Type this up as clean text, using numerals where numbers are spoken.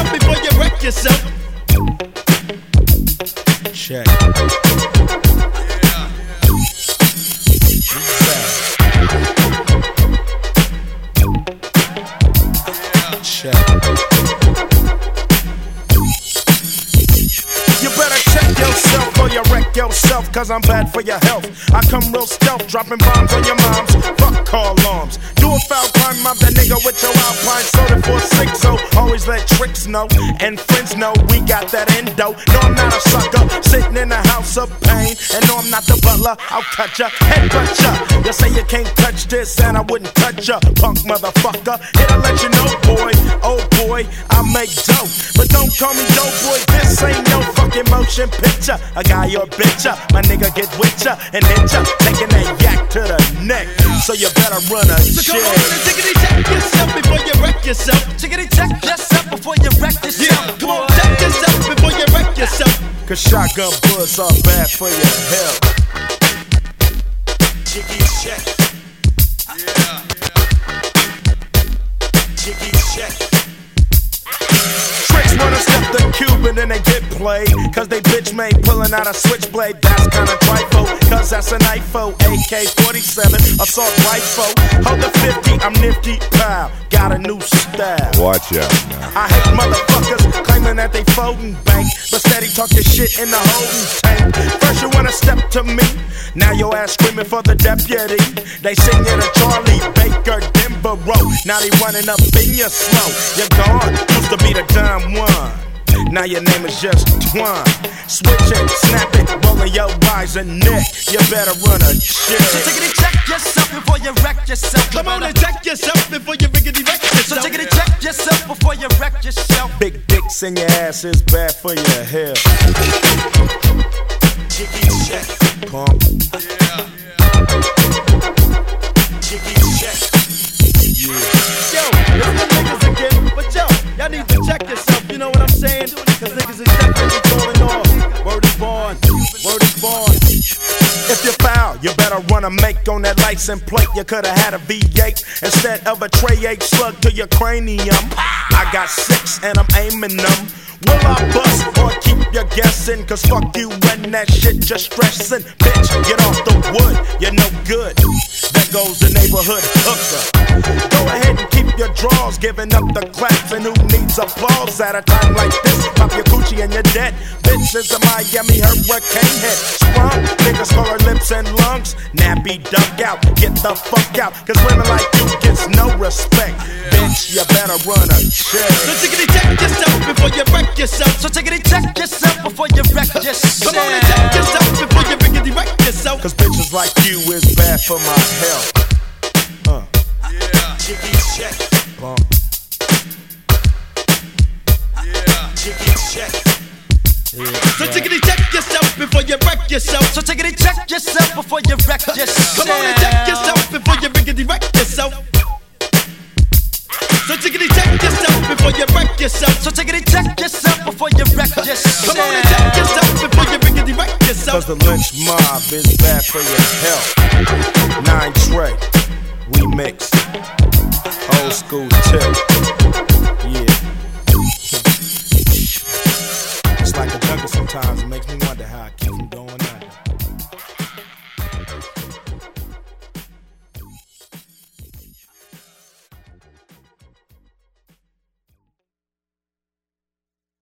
yourself before you wreck yourself. Check. You better check yourself or you wreck yourself, cause I'm bad for your health. I come real stealth, dropping bombs on your moms. Fuck call alarms. Do a foul crime, mob that nigga with your Alpine soda for 6. So always let tricks know and friends know we got that endo. No, I'm not a sucker, sitting in a house of pain. And no, I'm not the butler, I'll cut ya, headbutt ya. You say you can't touch this and I wouldn't touch ya, punk motherfucker. Here to let you know, boy, oh boy, I make dope. But don't call me dope boy, this ain't no fucking motion picture. A guy or bitch ya, my nigga get with ya and hit ya, taking that yak to the neck. So you better run a so check. Come on and tickety check yourself before you wreck yourself. Tickety check yourself before you wreck yourself. Yeah, come on, check yourself before you wreck yourself. Cause shotgun bullets are bad for your health. Jiggy check. Yeah. Jiggy check. Tricks wanna step the Cuban and they get played, cause they bitch made pulling out a switchblade. That's kinda trifle, cause that's an IFO. AK-47, assault rifle. Hold the 50, I'm nifty, pow. Got a new style. Watch out now. I hate motherfuckers claiming that they folding bank, but steady talking shit in the holding tank. First you wanna step to me, now your ass screaming for the deputy. They sing you to Charlie Baker, Denver Road. Now they running up in your slow. You're gone, used to be the dumb one. Now your name is just Twan. Switch it, snap it, rolling your eyes and neck. You better run a check. So tickety check yourself before you wreck yourself. Come on and check yourself before you riggedy wreck yourself. So tickety check yourself before you wreck yourself. Big dicks in your ass is bad for your health. Jiggy check. Pump. Yeah. Jiggy check. Yo, it's the niggas again, but yo, y'all need to check yourself, you know what I'm saying? Cause niggas is definitely going off. Word is born, word is born. If you foul, you better run a make on that license plate. You could've had a V8 instead of a Tray 8 slug to your cranium. I got 6 and I'm aiming them. Will I bust or keep you guessing? Cause fuck you and that shit you're stressing. Bitch, get off the wood, you're no good. There goes the neighborhood hooker. Go ahead and keep your drawers, giving up the claps. And who needs applause at a time like this? Pop your coochie and you're dead. Bitch is a Miami hurricane head. Sprung, niggas call her lips and lungs. Nappy duck out, get the fuck out. Cause women like you gets no respect. Bitch, you better run a check. So tickety check yourself before you wreck yourself. So tickety check yourself before you wreck yourself. Come on and check yourself before you riggedy wreck yourself. Cause bitches like you is bad for my health. Yeah. Jiggy check. Bump. Yeah. Jiggy check. So tickety check yourself before you wreck yourself. So tickety check yourself before you wreck yourself. Come on and check yourself before you riggedy wreck yourself. So tickety check yourself before you wreck yourself. So tickety check yourself before you wreck yourself. Come on and check yourself before you riggedy wreck yourself. Cause the lynch mob is bad for your health. 9 Trey, we mix. Old school tip. Yeah. It's like a jungle sometimes. It makes me wonder how I keep